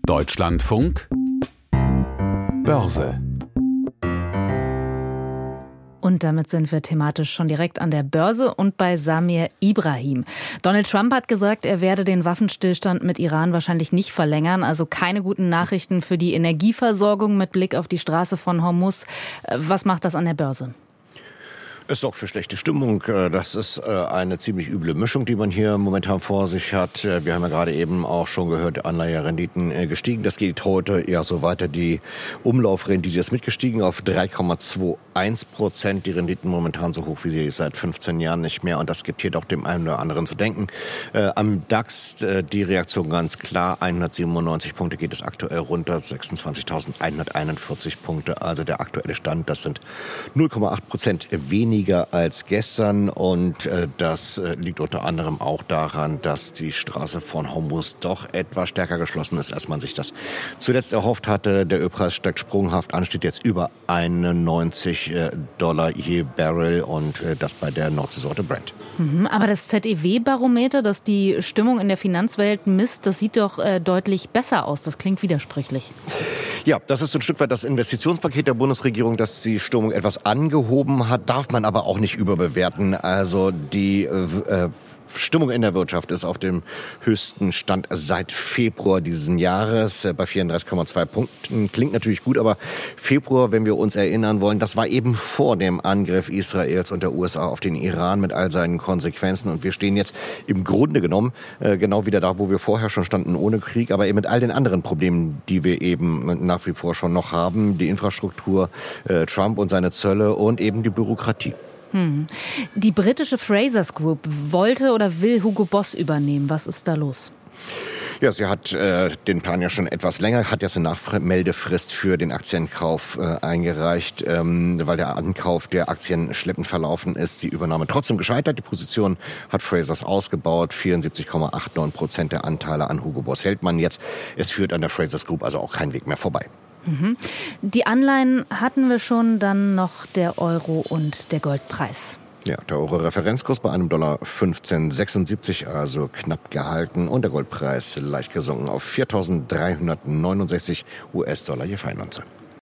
Deutschlandfunk Börse. Und damit sind wir thematisch schon direkt an der Börse und bei Samir Ibrahim. Donald Trump hat gesagt, er werde den Waffenstillstand mit Iran wahrscheinlich nicht verlängern. Also keine guten Nachrichten für die Energieversorgung mit Blick auf die Straße von Hormuz. Was macht das an der Börse? Es sorgt für schlechte Stimmung. Das ist eine ziemlich üble Mischung, die man hier momentan vor sich hat. Wir haben ja gerade eben auch schon gehört, Anleiherenditen gestiegen. Das geht heute eher so weiter. Die Umlaufrendite ist mitgestiegen auf 3,21%. Die Renditen momentan so hoch wie sie seit 15 Jahren nicht mehr. Und das gibt hier doch dem einen oder anderen zu denken. Am DAX die Reaktion ganz klar. 197 Punkte geht es aktuell runter. 26.141 Punkte. Also der aktuelle Stand. Das sind 0,8% weniger als gestern, und das liegt unter anderem auch daran, dass die Straße von Hormuz doch etwas stärker geschlossen ist, als man sich das zuletzt erhofft hatte. Der Ölpreis steigt sprunghaft an, steht jetzt über $91 je Barrel, und das bei der Nordseesorte Brent. Aber das ZEW-Barometer, das die Stimmung in der Finanzwelt misst, das sieht doch deutlich besser aus. Das klingt widersprüchlich. Ja, das ist so ein Stück weit das Investitionspaket der Bundesregierung, das die Stimmung etwas angehoben hat, darf man aber auch nicht überbewerten. Also die Stimmung in der Wirtschaft ist auf dem höchsten Stand seit Februar diesen Jahres bei 34,2 Punkten. Klingt natürlich gut, aber Februar, wenn wir uns erinnern wollen, das war eben vor dem Angriff Israels und der USA auf den Iran mit all seinen Konsequenzen. Und wir stehen jetzt im Grunde genommen genau wieder da, wo wir vorher schon standen, ohne Krieg, aber eben mit all den anderen Problemen, die wir eben nach wie vor schon noch haben. Die Infrastruktur, Trump und seine Zölle und eben die Bürokratie. Die britische Frasers Group wollte oder will Hugo Boss übernehmen. Was ist da los? Ja, sie hat den Plan ja schon etwas länger, hat jetzt eine Nachmeldefrist für den Aktienkauf eingereicht, weil der Ankauf der Aktien schleppend verlaufen ist. Die Übernahme trotzdem gescheitert. Die Position hat Frasers ausgebaut. 74,89% der Anteile an Hugo Boss hält man jetzt. Es führt an der Frasers Group also auch kein Weg mehr vorbei. Die Anleihen hatten wir schon, dann noch der Euro und der Goldpreis. Ja, der Euro-Referenzkurs bei einem $15,76, also knapp gehalten, und der Goldpreis leicht gesunken auf 4.369 US-Dollar je Feinunze.